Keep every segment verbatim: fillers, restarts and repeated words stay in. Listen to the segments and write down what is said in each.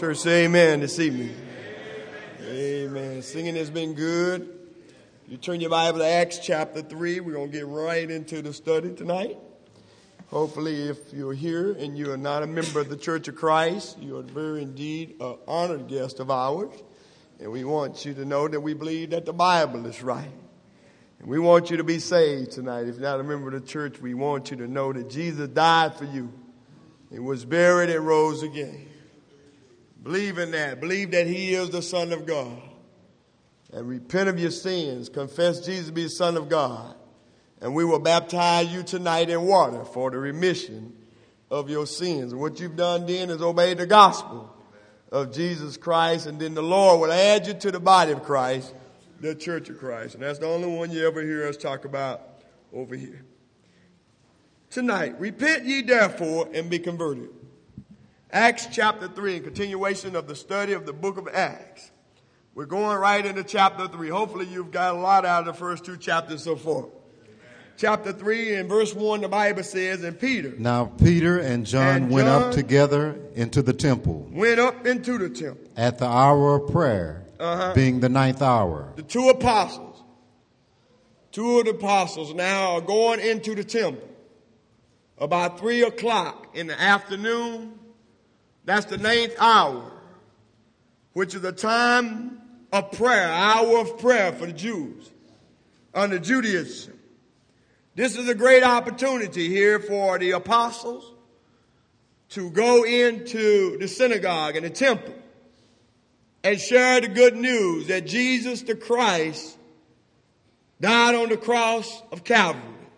Church, say amen this evening. Amen. Singing has been good. You turn your Bible to Acts chapter three. We're going to get right into the study tonight. Hopefully, if you're here and you are not a member of the Church of Christ, you are very indeed an honored guest of ours. And we want you to know that we believe that the Bible is right. And we want you to be saved tonight. If you're not a member of the church, we want you to know that Jesus died for you. He was buried and rose again. Believe in that. Believe that he is the Son of God. And repent of your sins. Confess Jesus to be the Son of God. And we will baptize you tonight in water for the remission of your sins. And what you've done then is obey the gospel of Jesus Christ. And then the Lord will add you to the body of Christ, the Church of Christ. And that's the only one you ever hear us talk about over here. Tonight, repent ye therefore and be converted. Acts chapter three, in continuation of the study of the book of Acts. We're going right into chapter three. Hopefully you've got a lot out of the first two chapters so far. Chapter three and verse one, the Bible says, and Peter. Now Peter and John, and went John up together into the temple. Went up into the temple. At the hour of prayer, uh-huh. being the ninth hour. The two apostles. Two of the apostles now are going into the temple. About three o'clock in the afternoon. That's the ninth hour, which is a time of prayer, hour of prayer for the Jews under Judaism. This is a great opportunity here for the apostles to go into the synagogue and the temple and share the good news that Jesus the Christ died on the cross of Calvary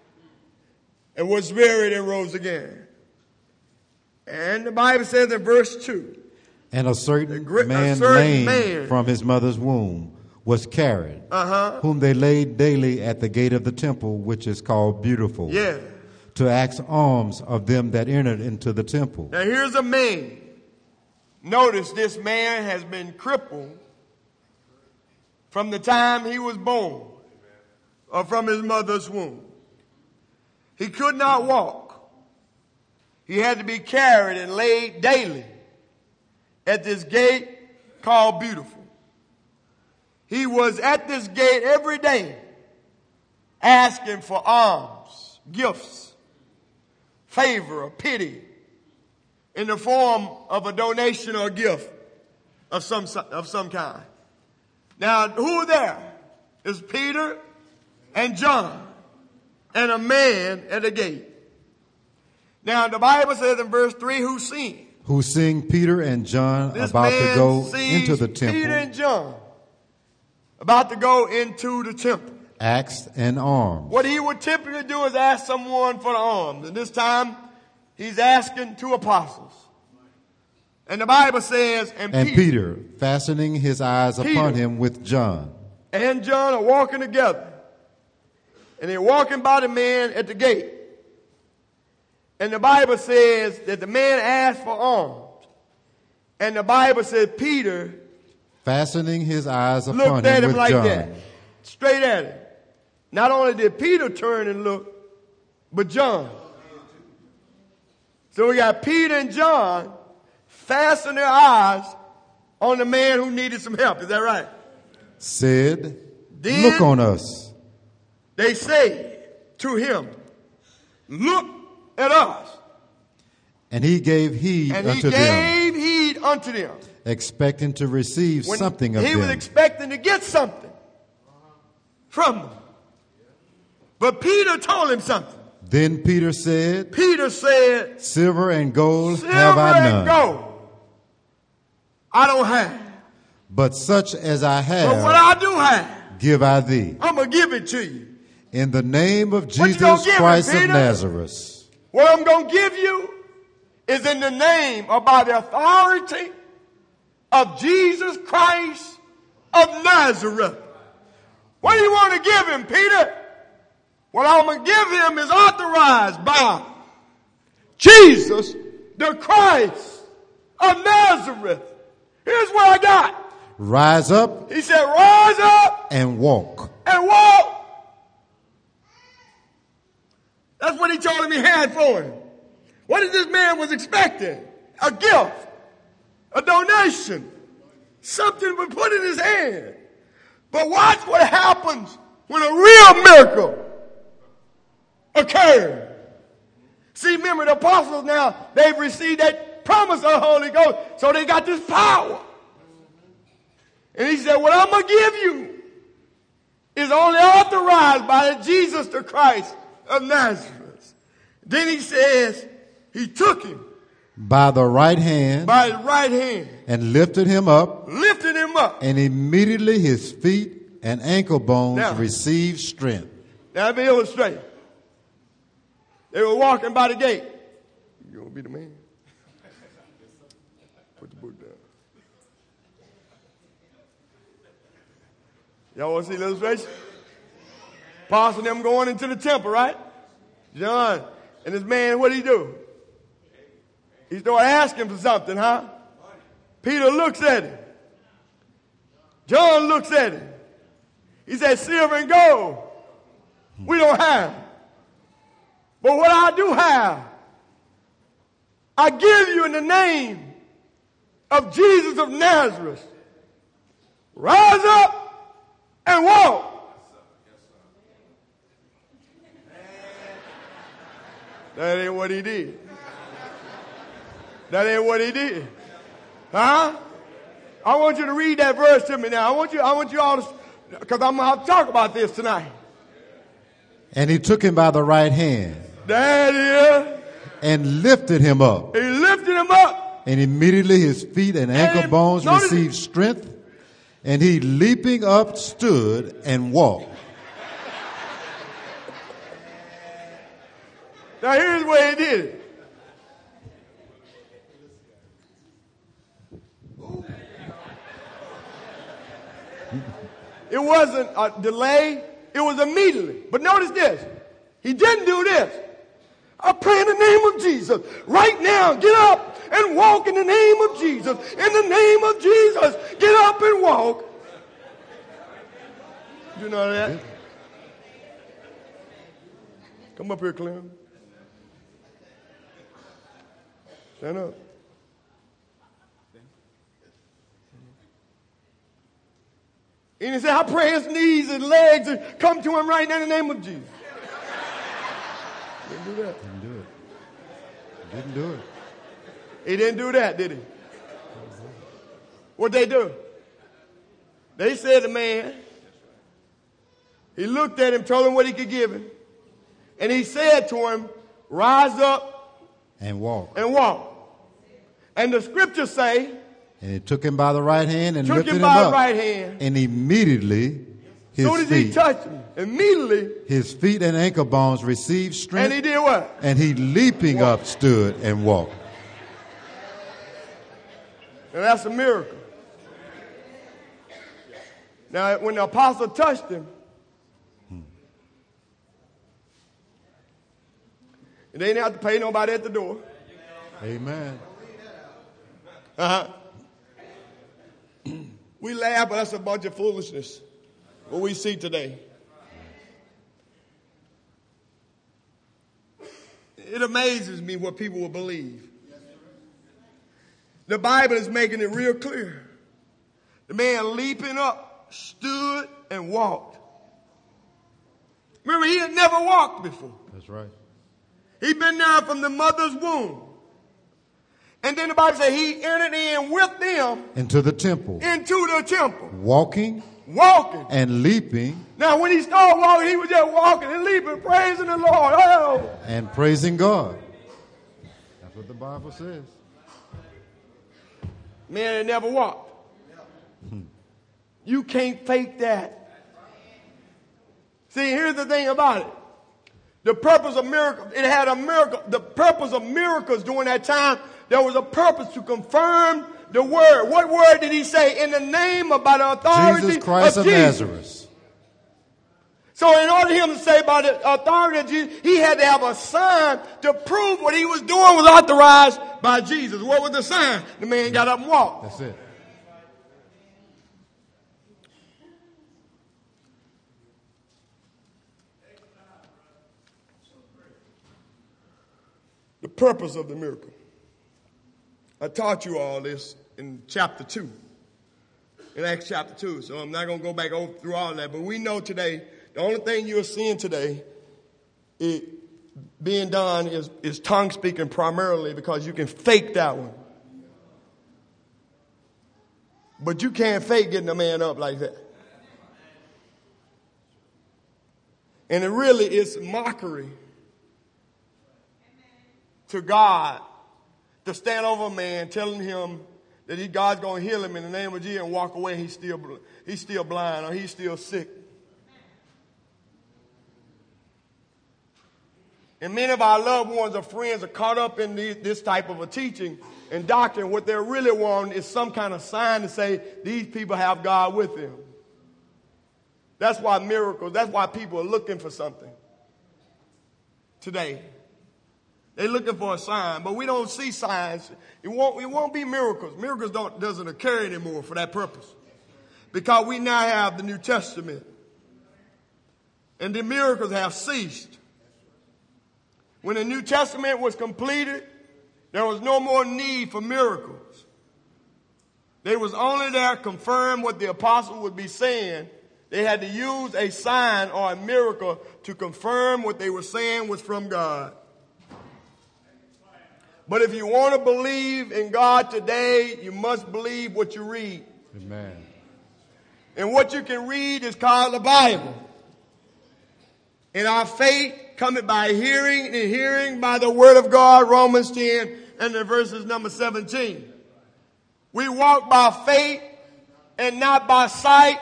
and was buried and rose again. And the Bible says in verse two, and a certain gr- man a certain lame man, from his mother's womb was carried, uh-huh. whom they laid daily at the gate of the temple, which is called Beautiful, yeah. to ask alms of them that entered into the temple. Now here's a man. Notice this man has been crippled from the time he was born or from his mother's womb. He could not walk. He had to be carried and laid daily at this gate called Beautiful. He was at this gate every day asking for alms, gifts, favor, or pity in the form of a donation or a gift of some, of some kind. Now, who are there? It's Peter and John and a man at the gate. Now, the Bible says in verse three, who seen? Who seeing Peter and John This about man to go sees into the temple, Peter and John about to go into the temple, asked an alms. What he would typically do is ask someone for the alms. And this time, he's asking two apostles. And the Bible says, and, and Peter, Peter, fastening his eyes Peter upon him with John, and John are walking together. And they're walking by the man at the gate. And the Bible says that the man asked for alms. And the Bible says Peter fastening his eyes upon looked at him him with like John. that. Straight at him. Not only did Peter turn and look, but John. So we got Peter and John fasten their eyes on the man who needed some help. Is that right? Said, then look on us. They say to him, look at us. And he gave heed and unto he gave them, heed unto them, expecting to receive when something of he them. was expecting to get something from them. But Peter told him something. Then Peter said, Peter said, silver and gold silver have I none, and gold I don't have. But such as I have, But what I do have, give I thee. I'm going to give it to you. In the name of What you gonna Jesus give Christ him, of Peter? Nazareth. What I'm going to give you is in the name or by the authority of Jesus Christ of Nazareth. What do you want to give him, Peter? What I'm going to give him is authorized by Jesus, the Christ of Nazareth. Here's what I got. Rise up. He said, rise up and walk. And walk. That's what he told him he had for him. What did this man was expecting? A gift. a donation, something was put in his hand. But watch what happens when a real miracle occurs. See, remember the apostles now, they've received that promise of the Holy Ghost, so they got this power. And he said, what I'm going to give you is only authorized by the Jesus the Christ of Nazareth. Then he says, he took him by the right hand, by his right hand, and lifted him up, lifted him up. And immediately his feet and ankle bones now, received strength. Now let me illustrate. They were walking by the gate. You gonna be the man? Put the book down. Y'all want to see the illustration? Apostle and them going into the temple, right? John and this man, what did he do? He started asking for something, huh? Peter looks at him. John looks at him. He said, silver and gold, we don't have. But what I do have, I give you in the name of Jesus of Nazareth. Rise up and walk. That ain't what he did. That ain't what he did. Huh? I want you to read that verse to me now. I want you, I want you all to, because I'm going to talk about this tonight. And he took him by the right hand. That is. And lifted him up. He lifted him up. And immediately his feet and ankle and bones received it. strength. And he leaping up stood and walked. Now here's the way he did it. It wasn't a delay. It was immediately. But notice this. He didn't do this. I pray in the name of Jesus. Right now, get up and walk in the name of Jesus. In the name of Jesus, get up and walk. You know that? Come up here, Clem. Stand up. And he said, I pray his knees and legs and come to him right now in the name of Jesus. Didn't do that. Didn't do it. Didn't do it. He didn't do that, did he? What'd they do? They said the man, he looked at him, told him what he could give him. And he said to him, rise up and walk. And walk. And the scriptures say, and he took him by the right hand and took lifted him, him by up. The right hand. And immediately his soon as feet, he touched him, immediately his feet and ankle bones received strength. And he did what? And he leaping walked. up stood and walked. Now that's a miracle. Now when the apostle touched him, hmm. and they didn't have to pay nobody at the door. Amen. Uh-huh. We laugh, but that's a bunch of foolishness. What we see today. It amazes me what people will believe. The Bible is making it real clear. The man leaping up, stood, and walked. Remember, he had never walked before. That's right. He'd been there from the mother's womb. And then the Bible says he entered in with them. Into the temple. Into the temple. Walking. Walking. And leaping. Now when he started walking, he was just walking and leaping, praising the Lord. Oh. And praising God. That's what the Bible says. Man had never walked. Hmm. You can't fake that. See, here's the thing about it. The purpose of miracles, it had a miracle. The purpose of miracles during that time, there was a purpose to confirm the word. What word did he say? In the name of, by the authority Jesus Christ of, of Jesus. Nazareth. So in order for him to say by the authority of Jesus, he had to have a sign to prove what he was doing was authorized by Jesus. What was the sign? The man got up and walked. That's it. The purpose of the miracle. I taught you all this in chapter two, in Acts chapter two, so I'm not going to go back over through all that, but we know today, the only thing you're seeing today is being done is, is tongue speaking primarily because you can fake that one. But you can't fake getting a man up like that. And it really is mockery to God to stand over a man telling him that he, God's going to heal him in the name of Jesus and walk away. He's still, he's still blind or he's still sick. And many of our loved ones or friends are caught up in these, this type of a teaching and doctrine. What they're really wanting is some kind of sign to say these people have God with them. That's why miracles, that's why people are looking for something today. They're looking for a sign, but we don't see signs. It won't, it won't be miracles. Miracles don't, doesn't occur anymore for that purpose. Because we now have the New Testament. And the miracles have ceased. When the New Testament was completed, there was no more need for miracles. They was only there to confirm what the apostle would be saying. They had to use a sign or a miracle to confirm what they were saying was from God. But if you want to believe in God today, you must believe what you read. Amen. And what you can read is called the Bible. And our faith cometh by hearing, and hearing by the word of God, Romans ten, and the verses number seventeen. We walk by faith and not by sight.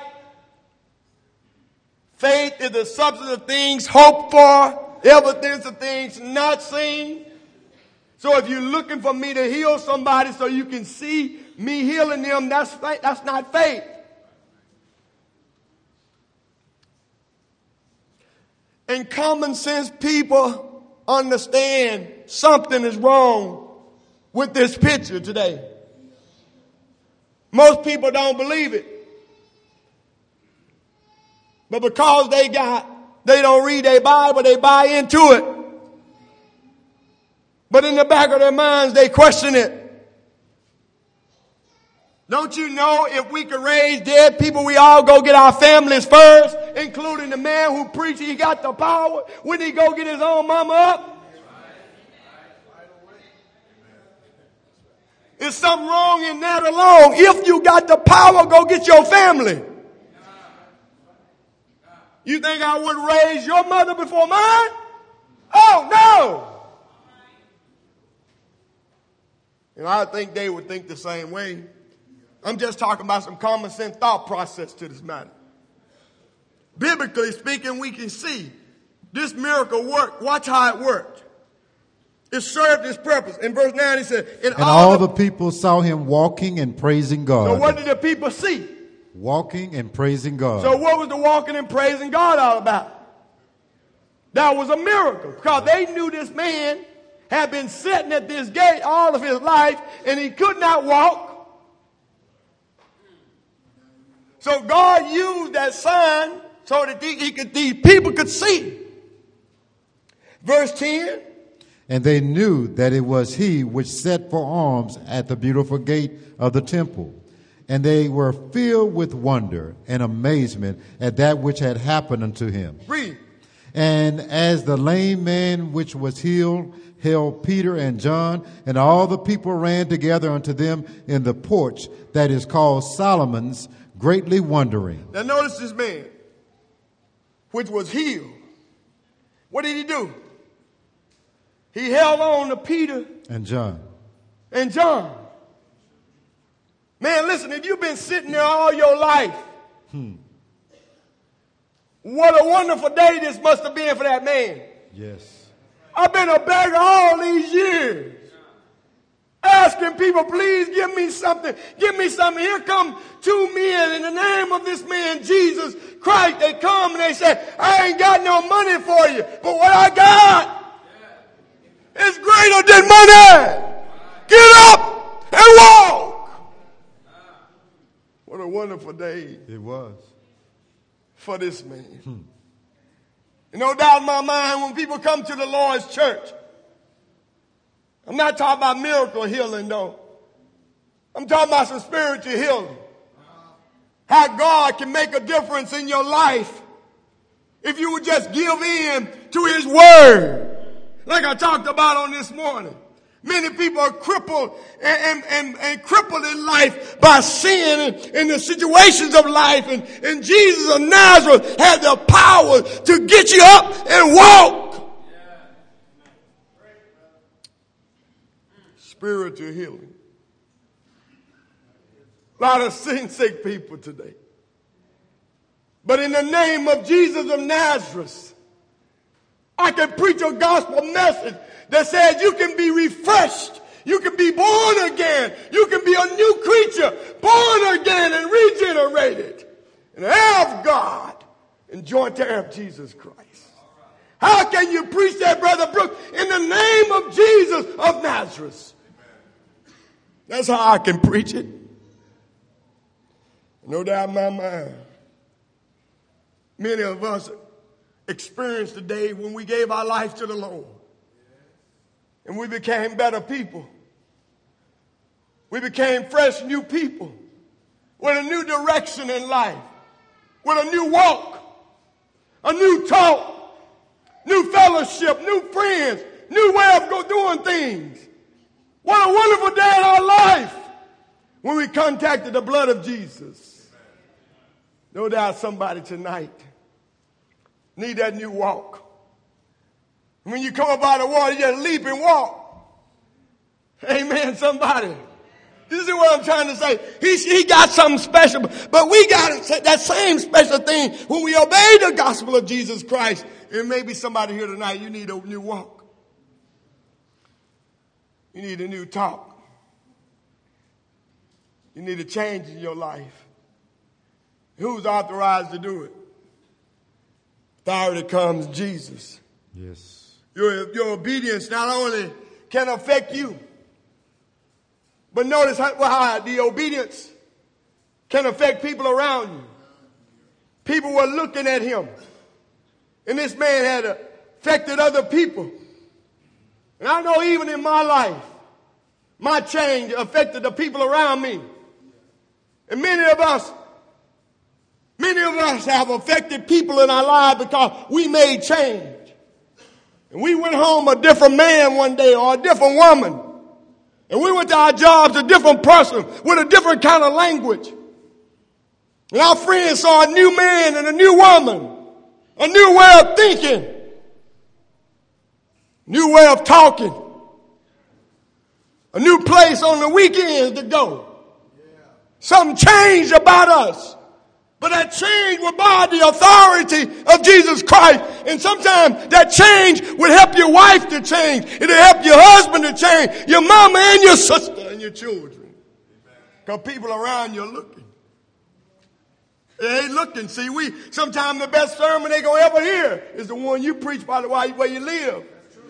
Faith is the substance of things hoped for, evidence of things not seen. So if you're looking for me to heal somebody so you can see me healing them, that's, that's not faith. And common sense people understand something is wrong with this picture today. Most people don't believe it. But because they got, they don't read their Bible, they buy into it. But in the back of their minds, they question it. Don't you know if we could raise dead people, we all go get our families first, including the man who preached he got the power. Wouldn't he go get his own mama up? There's something wrong in that alone. If you got the power, go get your family. You think I would raise your mother before mine? Oh, no. And I think they would think the same way. I'm just talking about some common sense thought process to this matter. Biblically speaking, we can see this miracle worked. Watch how it worked. It served its purpose. In verse nine, he said, And, and all, all the, the people saw him walking and praising God. So what did the people see? Walking and praising God. So what was the walking and praising God all about? That was a miracle. Because they knew this man had been sitting at this gate all of his life and he could not walk. So God used that sign so that he could, these people could see. Verse ten. And they knew that it was he which set for arms at the beautiful gate of the temple. And they were filled with wonder and amazement at that which had happened unto him. Read. And as the lame man which was healed held Peter and John, and all the people ran together unto them in the porch that is called Solomon's, greatly wondering. Now notice this man, which was healed. What did he do? He held on to Peter and John. And John. Man, listen, if you've been sitting there all your life, hmm. what a wonderful day this must have been for that man. Yes. I've been a beggar all these years. Asking people, please give me something. Give me something. Here come two men in the name of this man, Jesus Christ. They come and they say, I ain't got no money for you. But what I got is greater than money. Get up and walk. What a wonderful day. It was. For this man. Hmm. No doubt in my mind when people come to the Lord's church, I'm not talking about miracle healing though. I'm talking about some spiritual healing. How God can make a difference in your life if you would just give in to his word. Like I talked about on this morning. Many people are crippled and, and, and, and crippled in life by sin and in the situations of life. And, and Jesus of Nazareth had the power to get you up and walk. Spiritual healing. A lot of sin sick people today. But in the name of Jesus of Nazareth, I can preach a gospel message that says you can be refreshed. You can be born again. You can be a new creature, born again and regenerated. And have God and joint heir of Jesus Christ. How can you preach that, Brother Brooks? In the name of Jesus of Nazareth. That's how I can preach it. No doubt in my mind. Many of us experienced the day when we gave our life to the Lord. And we became better people. We became fresh new people with a new direction in life, with a new walk, a new talk, new fellowship, new friends, new way of go doing things. What a wonderful day in our life when we contacted the blood of Jesus. No doubt somebody tonight need that new walk. When you come up out of the water, you just leap and walk. Amen, somebody. This is what I'm trying to say. He, he got something special, but we got that same special thing when we obey the gospel of Jesus Christ. And maybe somebody here tonight, you need a new walk. You need a new talk. You need a change in your life. Who's authorized to do it? Authority comes Jesus. Yes. Your, your obedience not only can affect you, but notice how, how the obedience can affect people around you. People were looking at him. And this man had affected other people. And I know even in my life, my change affected the people around me. And many of us, many of us have affected people in our lives because we made change. And we went home a different man one day or a different woman. And we went to our jobs a different person with a different kind of language. And our friends saw a new man and a new woman, a new way of thinking, new way of talking, a new place on the weekends to go. Something changed about us. But that change was by the authority of Jesus Christ. And sometimes that change will help your wife to change. It'll help your husband to change. Your mama and your sister and your children. Because people around you are looking. They ain't looking. See, we sometimes the best sermon they gonna ever hear is the one you preach by the way you live.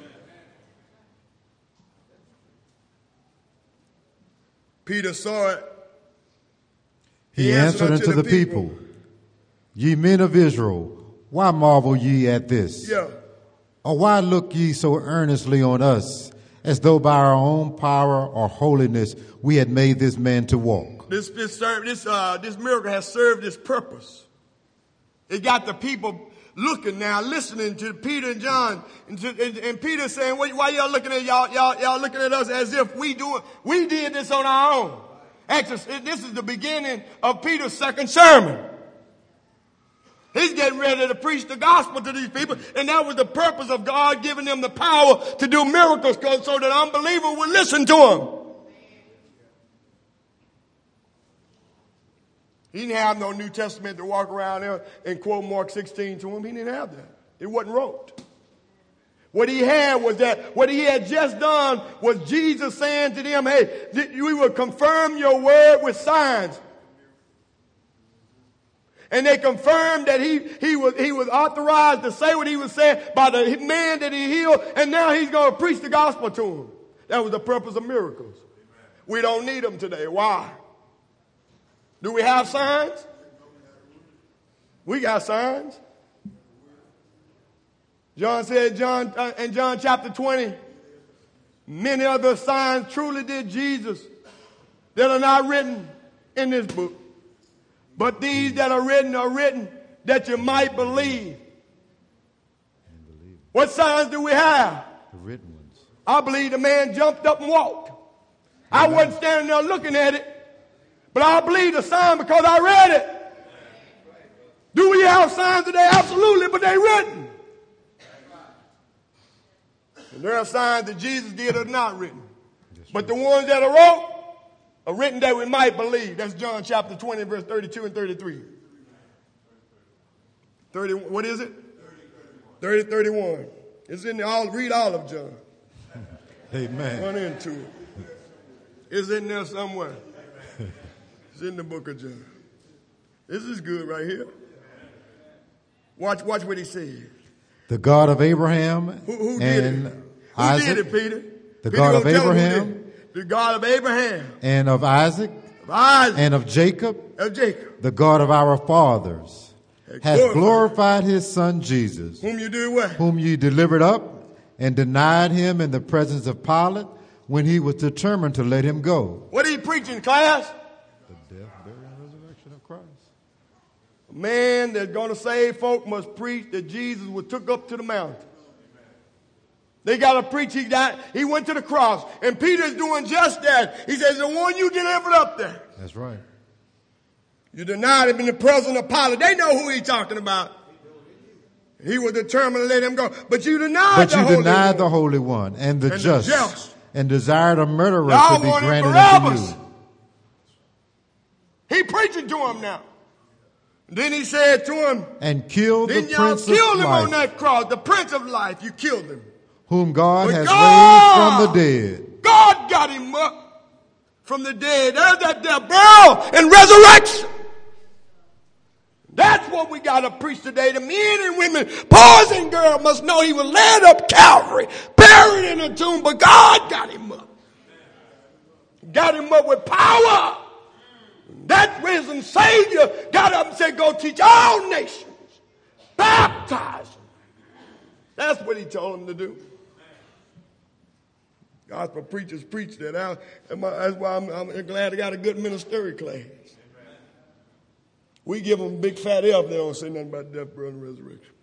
Peter saw it. He, he answered, answered unto the, the people, people, Ye men of Israel, why marvel ye at this? Yeah. Or why look ye so earnestly on us, as though by our own power or holiness we had made this man to walk? This this this uh, this miracle has served its purpose. It got the people looking now, listening to Peter and John, and, to, and, and Peter saying, "Why y'all looking at y'all? Y'all y'all looking at us as if we do it? We did this on our own." Actually, this is the beginning of Peter's second sermon. He's getting ready to preach the gospel to these people, and that was the purpose of God giving them the power to do miracles so that unbelievers would listen to him. He didn't have no New Testament to walk around there and quote Mark sixteen to him. He didn't have that. It wasn't wrote. What he had was that, what he had just done was Jesus saying to them, hey, we will confirm your word with signs. And they confirmed that he, he was, he was authorized to say what he was saying by the man that he healed. And now he's going to preach the gospel to him. That was the purpose of miracles. We don't need them today. Why? Do we have signs? We got signs. John said, John, uh, in John chapter twenty, many other signs truly did Jesus that are not written in this book. But these that are written are written that you might believe. What signs do we have? The written ones. I believe the man jumped up and walked. I wasn't standing there looking at it, but I believe the sign because I read it. Do we have signs today? Absolutely, but they're written. And there are signs that Jesus did are not written. But the ones that are wrote are written that we might believe. That's John chapter twenty, verse thirty-two and thirty-three. thirty, what is it? thirty, thirty-one. It's in the, I'll read all of John. Amen. Run into it. It's in there somewhere. It's in the book of John. This is good right here. Watch, watch what he says. The God of Abraham who, who did and it? Who Isaac. did it, Peter? The Peter God of gonna tell him who Abraham. did it. The God of Abraham. And of Isaac. Of Isaac. And of Jacob. Of Jacob. The God of our fathers. Hath glorified. glorified his son Jesus. Whom you did what? Whom ye delivered up and denied him in the presence of Pilate when he was determined to let him go. What are you preaching, class? The death, burial, and resurrection of Christ. A man that's going to save folk must preach that Jesus was took up to the mountain. They got to preach he died. He went to the cross. And Peter's doing just that. He says, the one you delivered up there. That's right. You denied him in the presence of Pilate. They know who he's talking about. He was determined to let him go. But you denied but the you Holy denied One. the Holy One and the and just, the just. And desired a murderer Y'all to be want granted Barabbas. unto you. He preaching to him now. Then he said to him, and killed the then y'all Prince of killed him Life, on that cross, the Prince of Life. You killed him. whom God But has God, raised from the dead. God got him up from the dead. There's that death, burial, and resurrection. That's what we got to preach today. The men and women, boys and girls must know he was led up Calvary, buried in a tomb, but God got him up. Got him up with power. That risen Savior got up and said, go teach all nations. Baptize them. That's what he told them to do. Gospel preachers preach that. I, that's why I'm, I'm glad I got a good ministerial class. We give them big fat F, they don't say nothing about death, burial, and resurrection.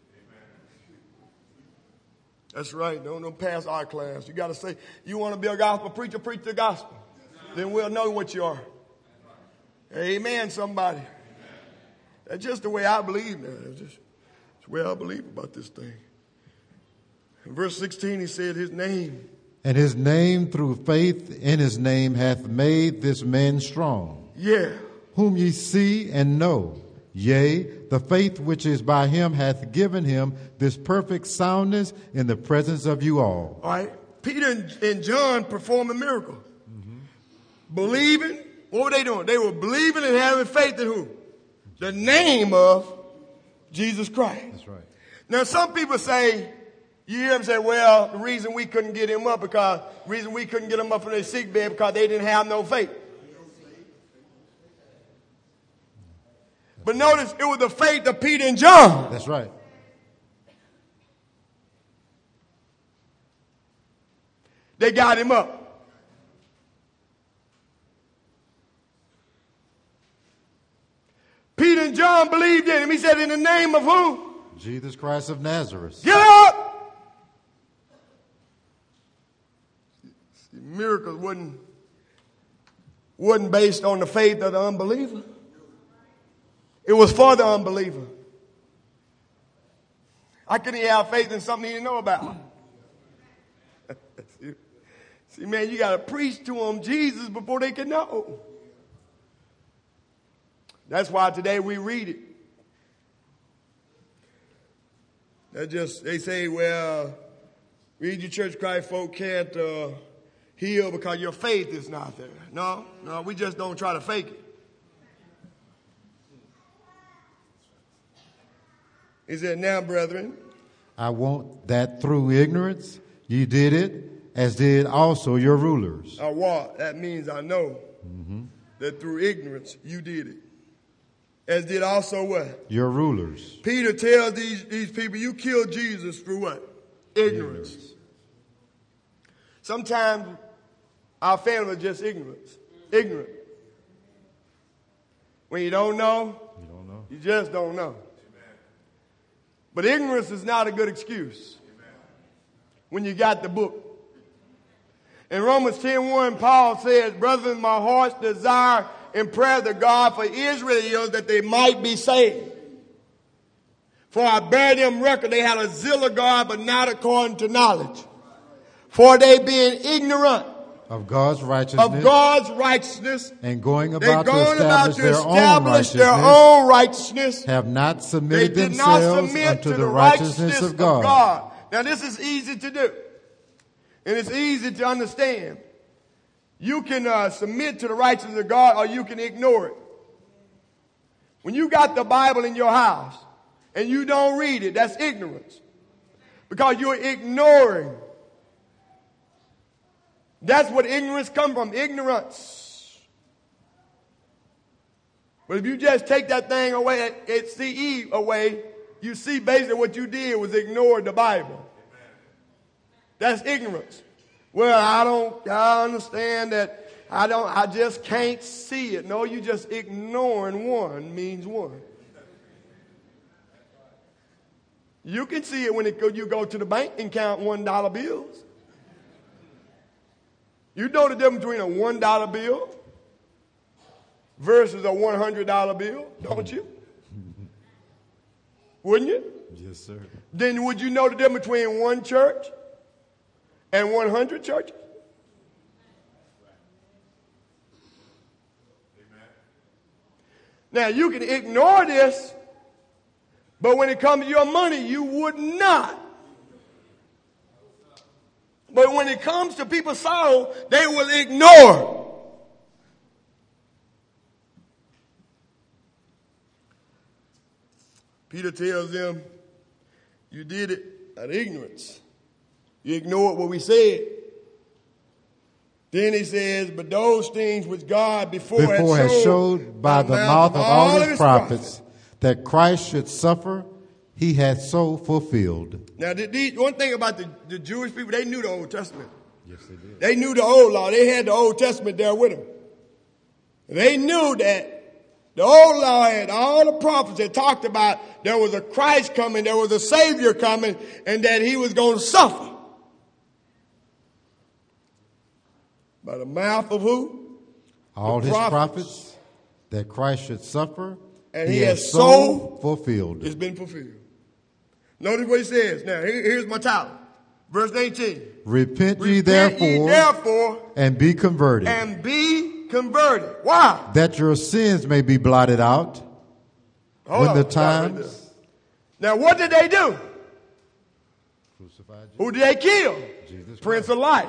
That's right. Don't, don't pass our class. You got to say, you want to be a gospel preacher, preach the gospel. Then we'll know what you are. Amen, somebody. That's just the way I believe now. That's just that's the way I believe about this thing. In verse sixteen, he said his name. And his name through faith in his name hath made this man strong. Yeah. Whom ye see and know. Yea, the faith which is by him hath given him this perfect soundness in the presence of you all. All right. Peter and, and John performed a miracle. Mm-hmm. Believing. What were they doing? They were believing and having faith in who? The name of Jesus Christ. That's right. Now, some people say, you hear them say, well, the reason we couldn't get him up because, the reason we couldn't get him up from their sick bed because they didn't have no faith. But notice, it was the faith of Peter and John. That's right. They got him up. Peter and John believed in him. He said, in the name of who? Jesus Christ of Nazareth. Get up! See, miracles wasn't, wasn't based on the faith of the unbeliever. It was for the unbeliever. How can he have faith in something he didn't know about? see, see, man, you got to preach to them Jesus before they can know. That's why today we read it. That just, they say, well, read your church cry, folk can't uh, heal because your faith is not there. No, no, we just don't try to fake it. He said, now, brethren, I want that through ignorance ye did it, as did also your rulers. I what? That means I know mm-hmm. that through ignorance you did it. As did also what? Your rulers. Peter tells these, these people, you killed Jesus through what? Ignorance. ignorance. Sometimes our family is just ignorance. Ignorant. When you don't know, You don't know. you just don't know. But ignorance is not a good excuse when you got the book. In Romans ten one, Paul says, brethren, my heart's desire in prayer to God for Israel is that they might be saved. For I bear them record, they had a zeal of God, but not according to knowledge. For they being ignorant Of God's righteousness. of God's righteousness, And going they're about to going about establish to their own establish righteousness. their own righteousness. Have not They submitted did not themselves submit unto to the the righteousness of God. God. Now this is easy to do. And it's easy to understand. You can uh, submit to the righteousness of God or you can ignore it. When you got the Bible in your house and you don't read it, that's ignorance. Because you're ignoring. That's what ignorance comes from, ignorance. But if you just take that thing away, at C E away, you see basically what you did was ignore the Bible. That's ignorance. Well, I don't, I understand that I don't, I just can't see it. No, you just ignoring one means one. You can see it when it go, you go to the bank and count one dollar bills. You know the difference between a one dollar bill versus a one hundred dollar bill, don't you? Wouldn't you? Yes, sir. Then would you know the difference between one church and one hundred churches? Now, you can ignore this, but when it comes to your money, you would not. But when it comes to people's sorrow, they will ignore. Peter tells them, you did it out of ignorance. You ignored what we said. Then he says, but those things which God before, Before had has showed showed by the mouth of all his prophets that Christ should suffer, he hath so fulfilled. Now, the, the, one thing about the, the Jewish people, they knew the Old Testament. Yes, they did. They knew the Old Law. They had the Old Testament there with them. They knew that the Old Law had all the prophets that talked about there was a Christ coming, there was a Savior coming, and that he was going to suffer. By the mouth of who? All The his prophets. prophets, that Christ should suffer, And he, he has has so so fulfilled. It's been fulfilled. Notice what he says. Now, here, here's my title. Verse eighteen. Repent ye Repent therefore, ye therefore and be converted, and be converted. Why? that your sins may be blotted out, Hold when on, the stop right times there. Now, what did they do? crucified Who did they kill? Jesus Prince of Life.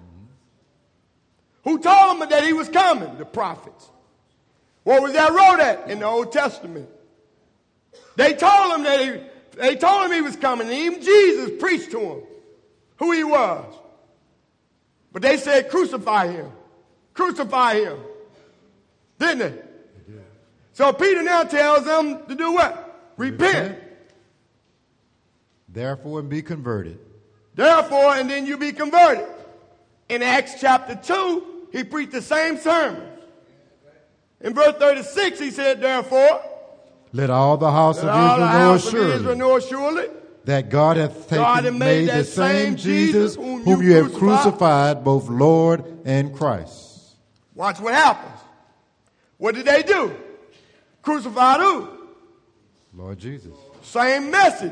Who told them that he was coming? The prophets. What was that wrote at in the Old Testament? They told him that he, they told him he was coming. And even Jesus preached to him who he was. But they said, crucify him. Crucify him. Didn't they? They did. So Peter now tells them to do what? Repent. Repent. Therefore, and be converted. Therefore, and then you be converted. In Acts chapter two, he preached the same sermon. In verse thirty-six, he said, therefore, Let all the house let of all the Israel know house of assuredly Israel know surely that God hath taken, God hath made, made the that same same Jesus Jesus whom whom you you have crucified. crucified, both Lord and Christ. Watch what happens. What did they do? Crucified who? Lord Jesus. Same message.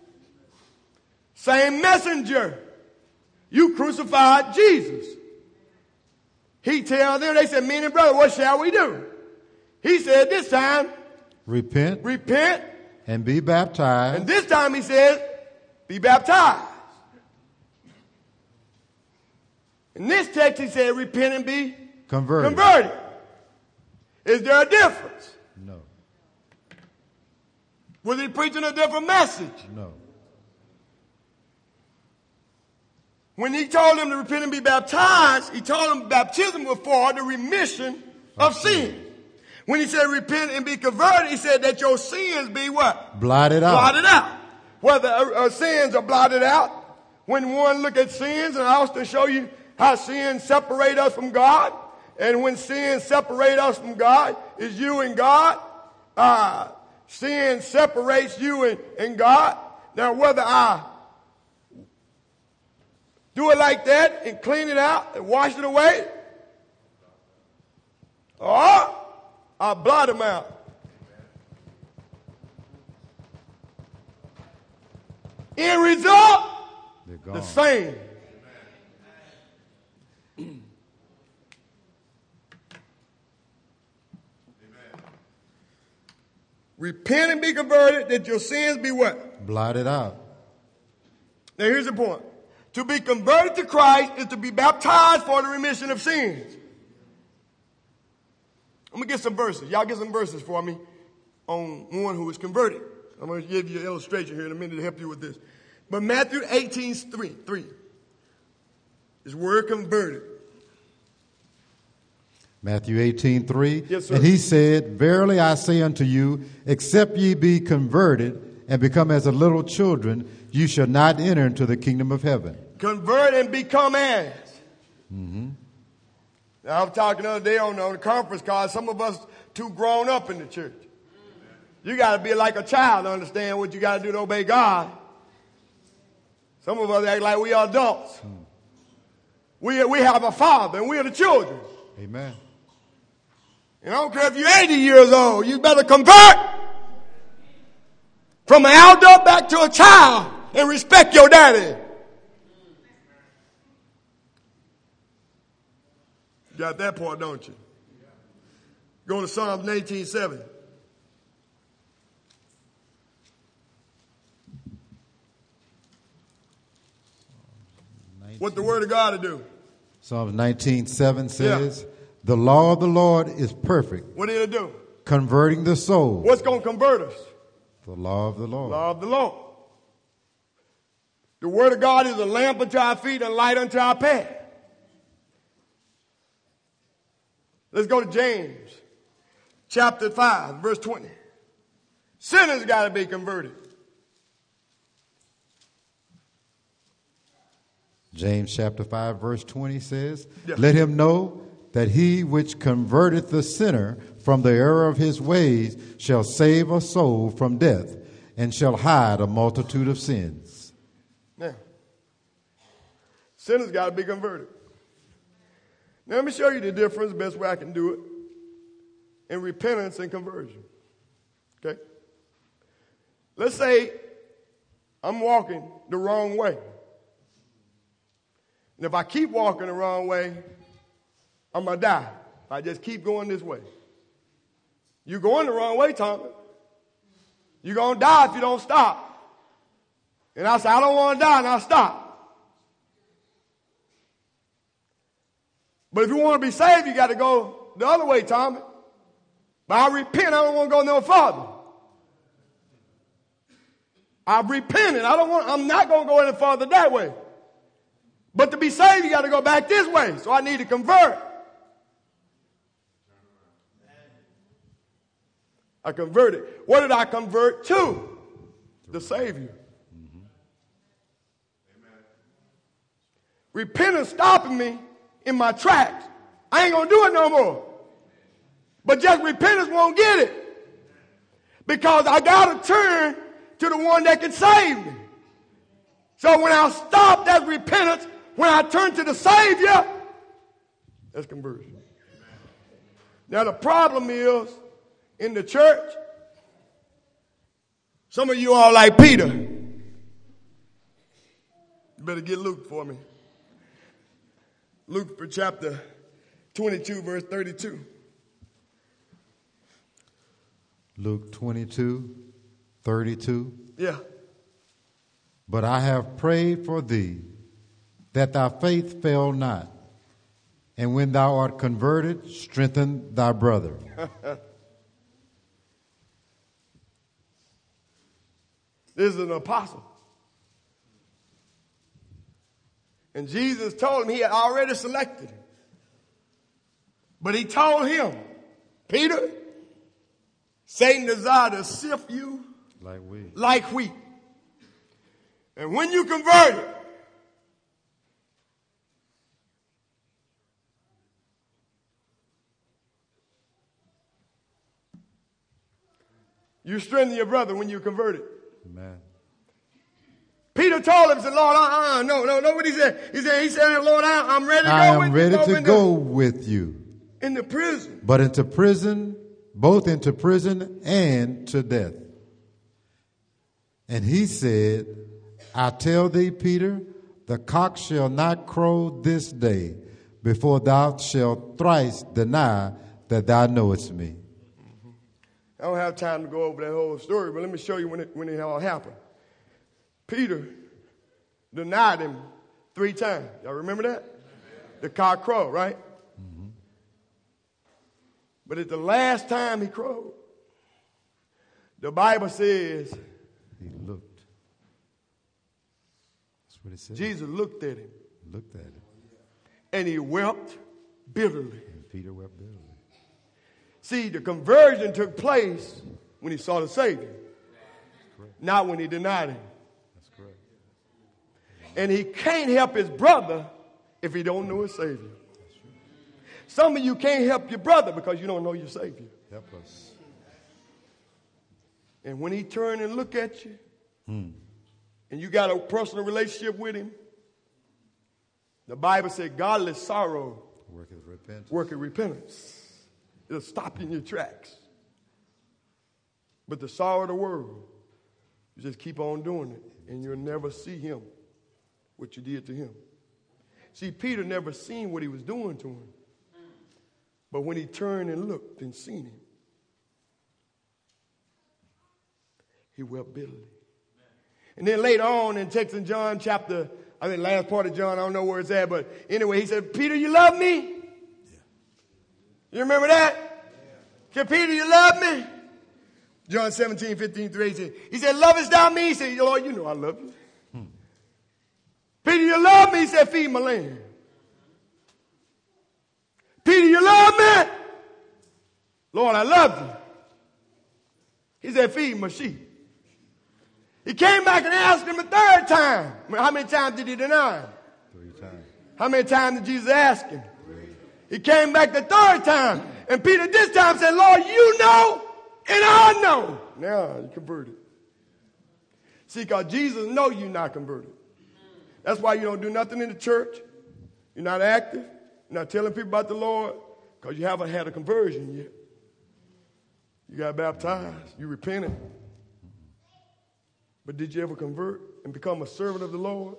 Same messenger. You crucified Jesus. He tells them, they said, men and brother, what shall we do? He said this time, Repent repent. and be baptized. And this time he says, be baptized. In this text he said, repent and be Converted. converted. Is there a difference? No. Was he preaching a different message? No. When he told them to repent and be baptized, he told them baptism was for the remission of sin. When he said repent and be converted, he said that your sins be what? Blotted out. Blotted out. Whether uh, uh, sins are blotted out, when one look at sins, and I also show you how sins separate us from God, and when sins separate us from God, is you and God. Uh, sin separates you and, and God. Now, whether I do it like that and clean it out and wash it away, or I blot them out. End result, the same. Repent and be converted, that your sins be what? Blotted out. Now here's the point. To be converted to Christ is to be baptized for the remission of sins. I'm going to get some verses. Y'all get some verses for me on one who is converted. I'm going to give you an illustration here in a minute to help you with this. But Matthew eighteen, three, three is word converted. Matthew eighteen, three. Yes, sir. And he said, verily I say unto you, except ye be converted and become as a little children, you shall not enter into the kingdom of heaven. Convert and become as. Mm-hmm. Now, I was talking the other day on, on the conference call. Some of us too grown up in the church. You got to be like a child to understand what you got to do to obey God. Some of us act like we are adults. Hmm. We, we have a father, and we are the children. Amen. And I don't care if you're eighty years old. You better convert from an adult back to a child and respect your daddy. Got that part, don't you? Go to Psalms nineteen seven. What the word of God to do? Psalms nineteen seven says, yeah. The law of the Lord is perfect. What did it do? Converting the soul. What's going to convert us? The law of the Lord. Law of the Lord. The word of God is a lamp unto our feet and a light unto our path. Let's go to James chapter five, verse twenty. Sinners got to be converted. James chapter five, verse twenty says, yeah. Let him know that he which converteth the sinner from the error of his ways shall save a soul from death and shall hide a multitude of sins. Now, sinners got to be converted. Now, let me show you the difference, the best way I can do it, in repentance and conversion. Okay? Let's say I'm walking the wrong way. And if I keep walking the wrong way, I'm going to die. If I just keep going this way. You're going the wrong way, Tommy. You're going to die if you don't stop. And I say, I don't want to die, and I stop. But if you want to be saved, you got to go the other way, Tommy. But I repent, I don't want to go no farther. I've repented. I don't want, I'm not going to go any farther that way. But to be saved, you got to go back this way. So I need to convert. I converted. What did I convert to? The Savior. Mm-hmm. Repentance stopping me in my tracks. I ain't going to do it no more. But just repentance won't get it. Because I got to turn to the one that can save me. So when I stop, that's repentance. When I turn to the Savior, that's conversion. Now the problem is, in the church, some of you are like Peter. You better get Luke for me. Luke for chapter twenty-two, verse thirty-two. Luke twenty-two, thirty-two. Yeah. But I have prayed for thee, that thy faith fail not. And when thou art converted, strengthen thy brother. This is an apostle. And Jesus told him he had already selected him. But he told him, Peter, Satan desired to sift you like wheat. Like wheat. And when you convert it, You strengthen your brother when you converted. Amen. Peter told him, said, Lord, uh-uh, no, no, no, what he said. He said, he said, Lord, I, I'm ready to I go with am you. ready to go with you. In the prison. But into prison, both into prison and to death. And he said, I tell thee, Peter, the cock shall not crow this day before thou shalt thrice deny that thou knowest me. Mm-hmm. I don't have time to go over that whole story, but let me show you when it, when it all happened. Peter denied him three times. Y'all remember that? The cock crowed, right? Mm-hmm. But at the last time he crowed, the Bible says he looked. That's what it said. Jesus looked at him. Looked at him. And he wept bitterly. And Peter wept bitterly. See, the conversion took place when he saw the Savior, not when he denied him. That's correct. And he can't help his brother if he don't know his Savior. Some of you can't help your brother because you don't know your Savior. Help us. And when he turn and look at you, hmm. and you got a personal relationship with him, the Bible said, godly sorrow worketh repentance. Worketh repentance. It'll stop you in your tracks. But the sorrow of the world, you just keep on doing it, and you'll never see him, what you did to him. See, Peter never seen what he was doing to him. But when he turned and looked and seen him, he wept bitterly. And then later on in text in John chapter, I think last part of John, I don't know where it's at, but anyway, he said, Peter, you love me? Yeah. You remember that? Yeah. Said, Peter, you love me? John seventeen, fifteen through eighteen. He said, lovest thou me? He said, Lord, you know I love you. Hmm. Peter, you love me? He said, feed my lamb. Peter, you love me? Lord, I love you. He said, feed my sheep. He came back and asked him a third time. How many times did he deny him? Three times. How many times did Jesus ask him? Three. He came back the third time. And Peter this time said, Lord, you know and I know. Now you converted. See, because Jesus knows you're not converted. That's why you don't do nothing in the church. You're not active. You're not telling people about the Lord because you haven't had a conversion yet. You got baptized. You repented. But did you ever convert and become a servant of the Lord?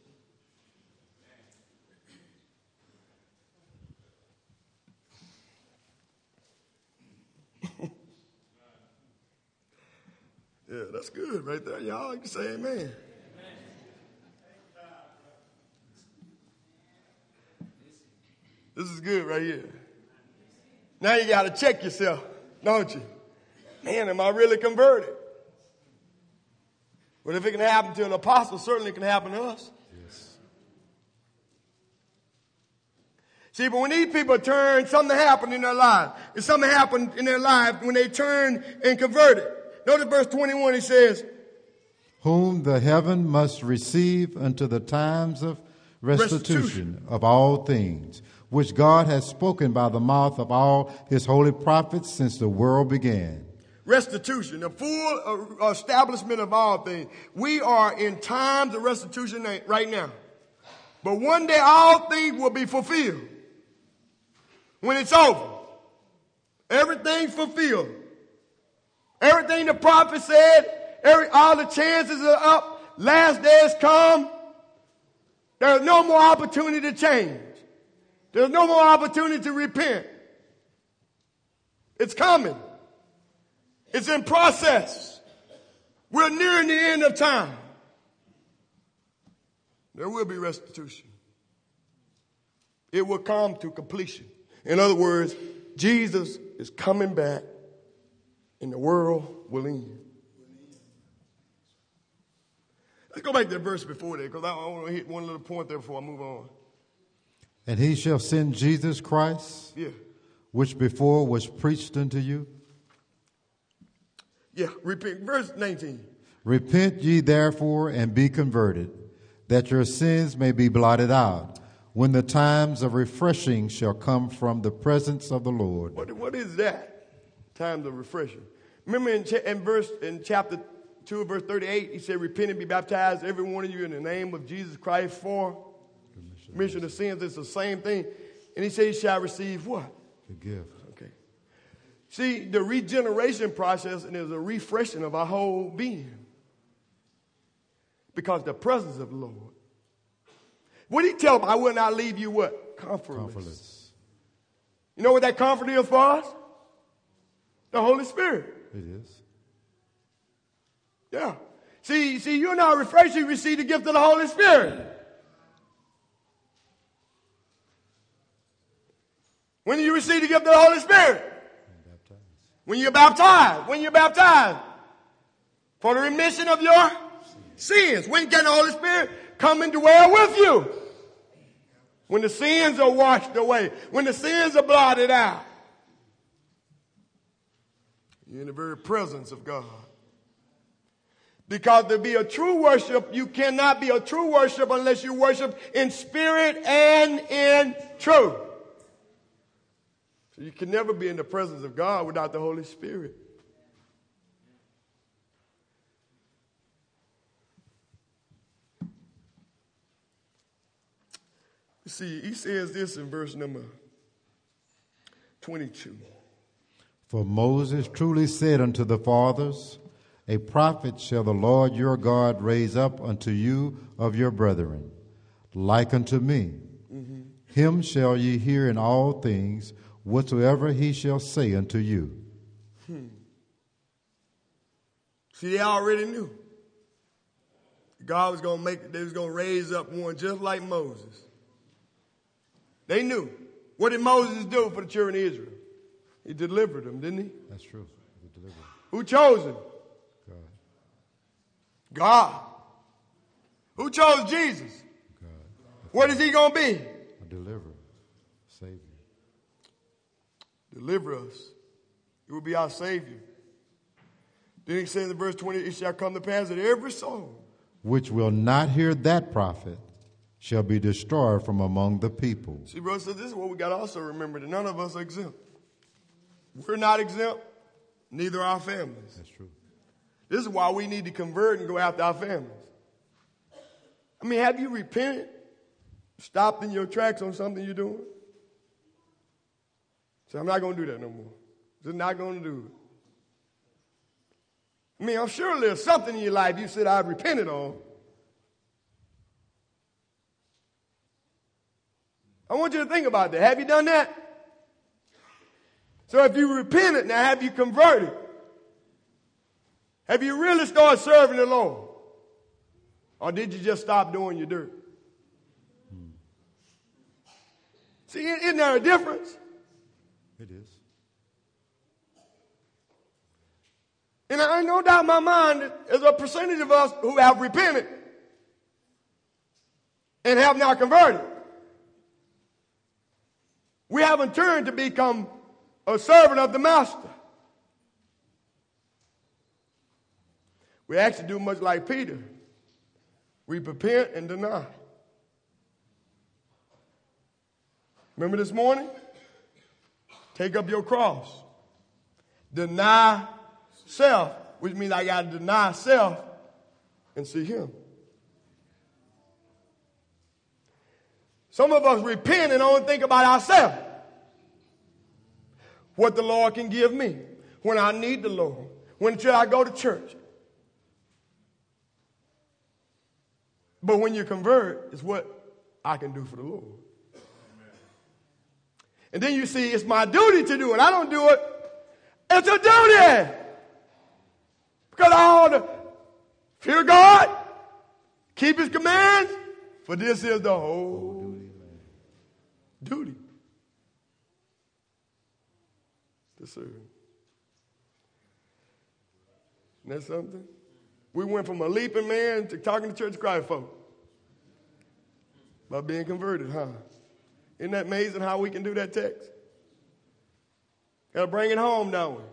Yeah, that's good right there. Y'all can say amen. Amen. This is good right here. Now you got to check yourself, don't you? Man, am I really converted? But if it can happen to an apostle, certainly it can happen to us. Yes. See, but when these people turn, something happened in their life. If something happened in their life when they turned and converted. Notice verse twenty-one, he says, whom the heaven must receive unto the times of restitution, restitution of all things, which God has spoken by the mouth of all his holy prophets since the world began. Restitution, the full establishment of all things. We are in times of restitution right now. But one day all things will be fulfilled. When it's over. Everything's fulfilled. Everything the prophet said, every, all the chances are up. Last days come. There's no more opportunity to change. There's no more opportunity to repent. It's coming. It's in process. We're nearing the end of time. There will be restitution. It will come to completion. In other words, Jesus is coming back and the world will end. Let's go back to the verse before that because I want to hit one little point there before I move on. And he shall send Jesus Christ, yeah. which before was preached unto you. Yeah, repent. Verse nineteen. Repent ye therefore and be converted, that your sins may be blotted out, when the times of refreshing shall come from the presence of the Lord. What, what is that? Times of refreshing. Remember in, cha- in verse in chapter two, verse thirty-eight, he said, repent and be baptized, every one of you, in the name of Jesus Christ for remission of sins. It's the same thing. And he said, you shall receive what? The gift. Okay. See, the regeneration process is a refreshing of our whole being. Because the presence of the Lord. What did he tell them? I will not leave you what? Comfortless. Comfortless. You know what that comfort is for us? The Holy Spirit. It is. Yeah. See, see, you're not refreshed, you receive the gift of the Holy Spirit. When do you receive the gift of the Holy Spirit? When you're baptized. When you're baptized. For the remission of your sins. When can the Holy Spirit come and dwell with you? When the sins are washed away. When the sins are blotted out. You're in the very presence of God. Because to be a true worship, you cannot be a true worship unless you worship in spirit and in truth. So you can never be in the presence of God without the Holy Spirit. You see, he says this in verse number twenty-two. For Moses truly said unto the fathers, a prophet shall the Lord your God raise up unto you of your brethren, like unto me. Mm-hmm. Him shall ye hear in all things, whatsoever he shall say unto you. Hmm. See, they already knew. God was going to make, they was going to raise up one just like Moses. They knew. What did Moses do for the children of Israel? He delivered them, didn't he? That's true. He delivered. Who chose him? God. God. Who chose Jesus? God. What is he going to be? A deliverer. Savior. Deliver us. He will be our Savior. Then he says in verse twenty, it shall come to pass that every soul which will not hear that prophet shall be destroyed from among the people. See, brother, so this is what we got to also remember, that none of us are exempt. We're not exempt, neither are our families. That's true. This is why we need to convert and go after our families. I mean, have you repented, stopped in your tracks on something you're doing? So I'm not going to do that no more. Just not going to do it. I mean, I'm sure there's something in your life you said I've repented on. I want you to think about that. Have you done that? So if you repented, now have you converted? Have you really started serving the Lord? Or did you just stop doing your dirt? Hmm. See, isn't there a difference? It is. And I no doubt in my mind that there's a percentage of us who have repented and have now converted. We haven't turned to become a servant of the master. We actually do much like Peter. We repent and deny. Remember this morning? Take up your cross. Deny self, which means I got to deny self and see him. Some of us repent and only think about ourselves. What the Lord can give me when I need the Lord. When should I go to church? But when you convert, it's what I can do for the Lord. And then you see, it's my duty to do it. I don't do it. It's a duty. Because I ought to fear God, keep his commands, for this is the whole duty to serve. Isn't that something? We went from a leaping man to talking to Church of Christ folk by being converted, huh? Isn't that amazing how we can do that text? Got to bring it home, don't we?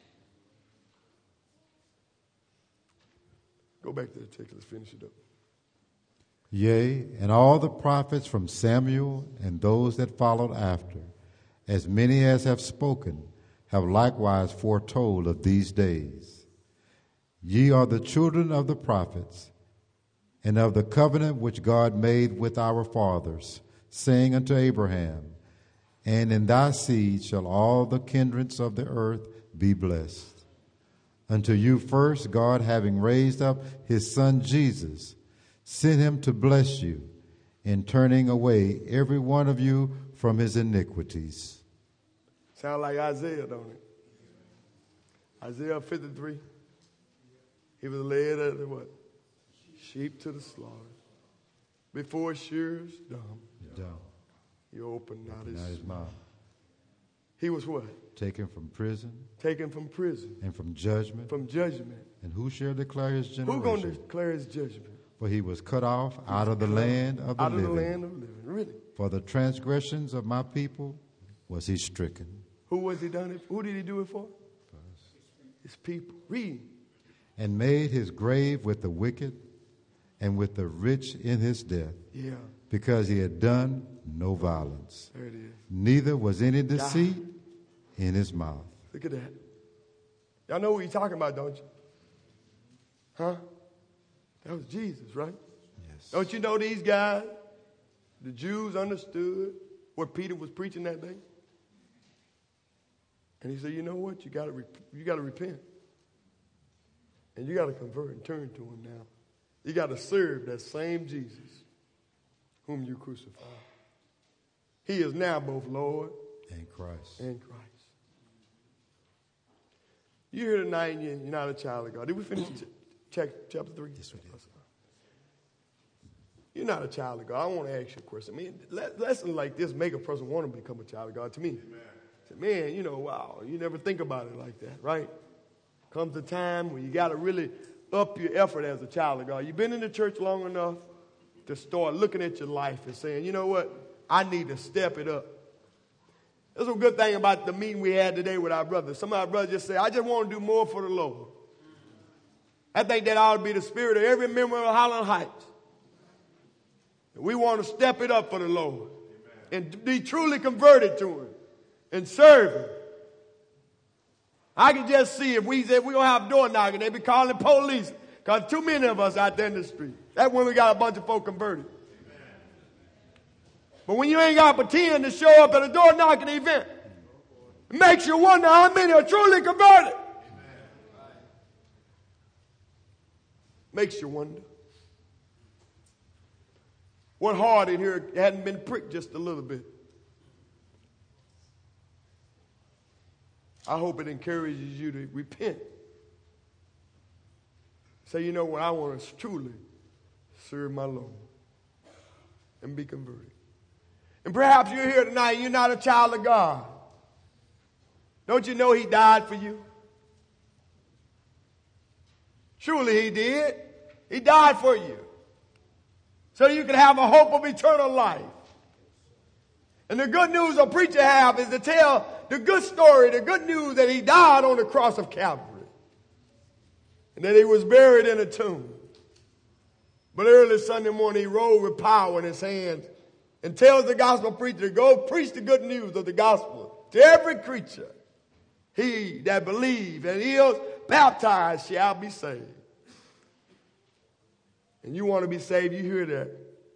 Go back to the text. Let's finish it up. Yea, and all the prophets from Samuel and those that followed after, as many as have spoken, have likewise foretold of these days. Ye are the children of the prophets, and of the covenant which God made with our fathers, saying unto Abraham, and in thy seed shall all the kindreds of the earth be blessed. Unto you first God, having raised up his Son Jesus, sent him to bless you, in turning away every one of you from his iniquities. Sound like Isaiah, don't it? Isaiah fifty-three. He was led as the what? Sheep to the slaughter. Before shears dumb. Dumb. He opened not his, not his mouth. He was what? Taken from prison. Taken from prison. And from judgment. From judgment. And who shall declare his generation? Who's going to declare his judgment? For he was cut off out of the land of the out living. Out of the land of the living. Really? For the transgressions of my people was he stricken. Who was he done it? Who did he do it for? His people. Read. And made his grave with the wicked and with the rich in his death. Yeah. Because he had done no violence. There it is. Neither was any deceit God. in his mouth. Look at that. Y'all know what he's talking about, don't you? Huh? That was Jesus, right? Yes. Don't you know these guys, the Jews, understood what Peter was preaching that day? And he said, you know what? You got to rep- you got to repent. And you got to convert and turn to him now. You got to serve that same Jesus whom you crucified. He is now both Lord and Christ. And Christ. You're here tonight and you're not a child of God. Did we finish check chapter three? Yes, we did. You're not a child of God. I want to ask you a question. I mean, lessons like this make a person want to become a child of God to me. Amen. Man, you know, wow, you never think about it like that, right? Comes a time when you got to really up your effort as a child of God. You've been in the church long enough to start looking at your life and saying, you know what, I need to step it up. That's a good thing about the meeting we had today with our brothers. Some of our brothers just say, I just want to do more for the Lord. I think that ought to be the spirit of every member of Highland Heights. We want to step it up for the Lord. Amen. And be truly converted to him. And serve him. I can just see if we said we're going to have door knocking, they'd be calling the police. Because too many of us out there in the street. That's when we got a bunch of folk converted. Amen. But when you ain't got pretend to show up at a door knocking event, it makes you wonder how many are truly converted. Amen. Makes you wonder. What heart in here hadn't been pricked just a little bit? I hope it encourages you to repent. Say, you know what, I want to truly serve my Lord and be converted. And perhaps you're here tonight and you're not a child of God. Don't you know he died for you? Surely he did. He died for you. So you can have a hope of eternal life. And the good news a preacher have is to tell the good story, the good news that he died on the cross of Calvary. And that he was buried in a tomb. But early Sunday morning he rose with power in his hands and tells the gospel preacher to go preach the good news of the gospel to every creature. He that believes and is baptized shall be saved. And you want to be saved, you hear that.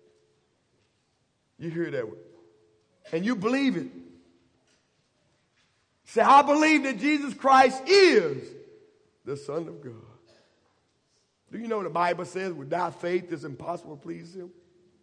You hear that. And you believe it. Say, I believe that Jesus Christ is the Son of God. Do you know the Bible says without faith it's impossible to please him?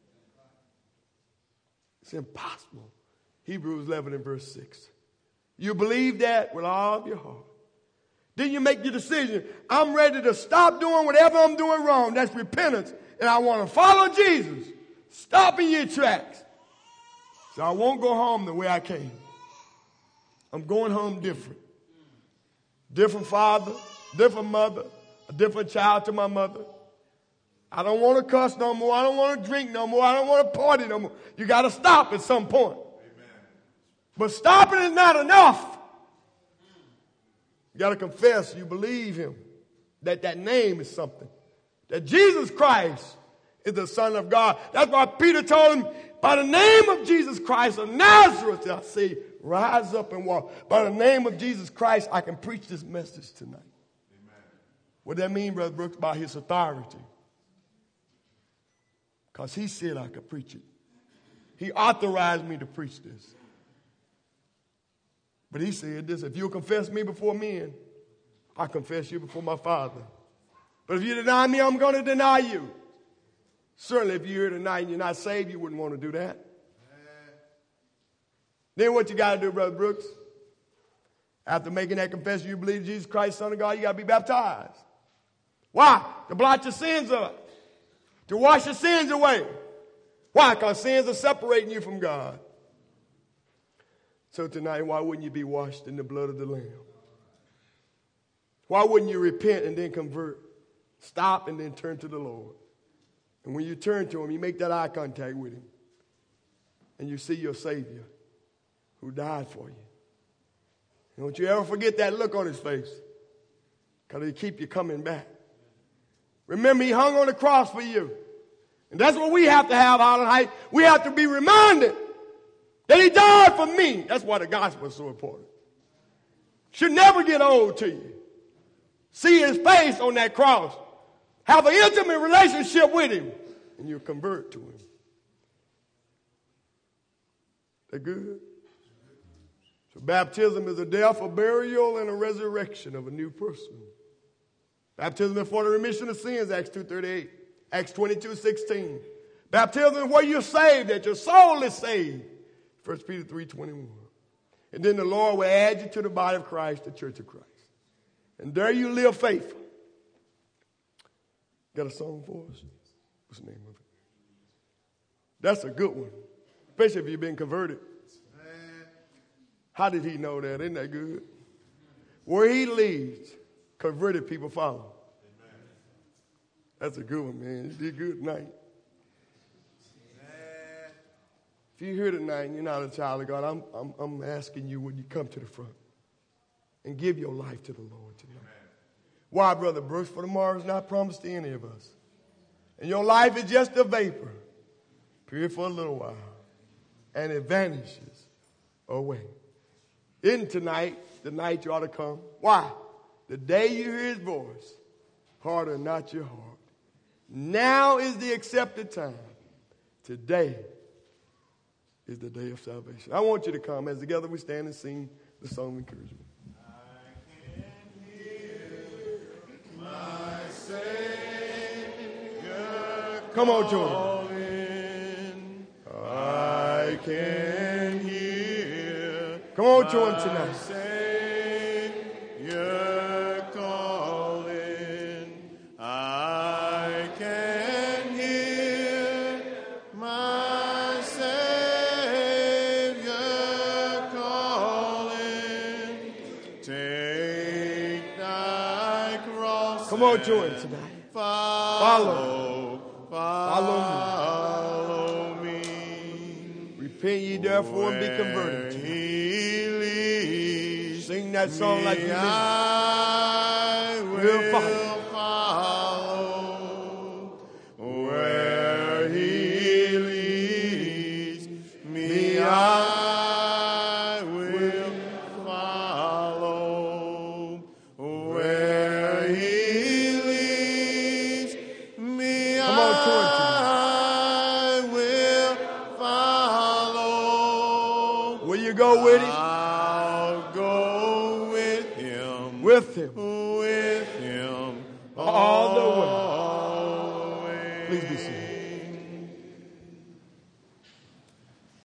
It's impossible. Hebrews eleven and verse six. You believe that with all of your heart. Then you make your decision. I'm ready to stop doing whatever I'm doing wrong. That's repentance. And I want to follow Jesus. Stop in your tracks. So I won't go home the way I came. I'm going home different. Different father, different mother, a different child to my mother. I don't want to cuss no more. I don't want to drink no more. I don't want to party no more. You got to stop at some point. Amen. But stopping is not enough. You got to confess you believe him. That that name is something. That Jesus Christ is the Son of God. That's why Peter told him, by the name of Jesus Christ of Nazareth, I say, Rise up and walk. By the name of Jesus Christ, I can preach this message tonight. Amen. What that mean, Brother Brooks? By his authority. Because he said I could preach it. He authorized me to preach this. But he said this, if you'll confess me before men, I confess you before my Father. But if you deny me, I'm going to deny you. Certainly, if you're here tonight and you're not saved, you wouldn't want to do that. Then what you got to do, Brother Brooks? After making that confession, you believe Jesus Christ, Son of God, you got to be baptized. Why? To blot your sins up. To wash your sins away. Why? Because sins are separating you from God. So tonight, why wouldn't you be washed in the blood of the Lamb? Why wouldn't you repent and then convert? Stop and then turn to the Lord. And when you turn to him, you make that eye contact with him. And you see your Savior who died for you. And don't you ever forget that look on his face. Because he'll keep you coming back. Remember, he hung on the cross for you. And that's what we have to have, Highland Heights. We have to be reminded that he died for me. That's why the gospel is so important. Should never get old to you. See his face on that cross. Have an intimate relationship with him. And you'll convert to him. That good? So baptism is a death, a burial, and a resurrection of a new person. Baptism is for the remission of sins, Acts two thirty-eight. Acts twenty-two sixteen. Baptism is where you're saved, that your soul is saved. First Peter three twenty-one. And then the Lord will add you to the body of Christ, the church of Christ. And there you live faithful. Got a song for us? What's the name of it? That's a good one. Especially if you've been converted. How did he know that? Isn't that good? Where he leads, converted people follow. That's a good one, man. You did good tonight. If you're here tonight and you're not a child of God, I'm, I'm, I'm asking you, would you come to the front and give your life to the Lord tonight? Amen. Why, Brother Brooks? For tomorrow is not promised to any of us. And your life is just a vapor, period, for a little while. And it vanishes away. Isn't tonight the night you ought to come? Why? The day you hear his voice, harden not your heart. Now is the accepted time. Today is the day of salvation. I want you to come as together we stand and sing the song of encouragement. I can hear my Savior. Come on, Jordan. I can hear. Come on, Jordan, tonight. Savior calling. I can hear my Savior calling. Take thy cross. Come on, Jordan, tonight. Follow. Follow. Follow me. Repent ye therefore and be converted. Sing that song like you mean. I will follow. follow where he leads me. I will follow where he leads me. Come on, I will follow. Will you go with him? With him. With him. All the way. Please be seated.